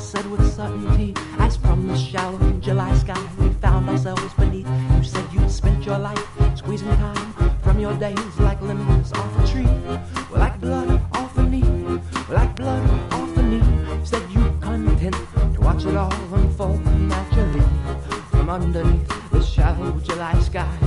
said with certainty, as from the shallow July sky we found ourselves beneath. You said you'd spent your life squeezing time from your days like lemons off a tree, well, like blood off a knee, well, like blood off a knee. You said you'd content to watch it all unfold naturally from underneath the shallow July sky.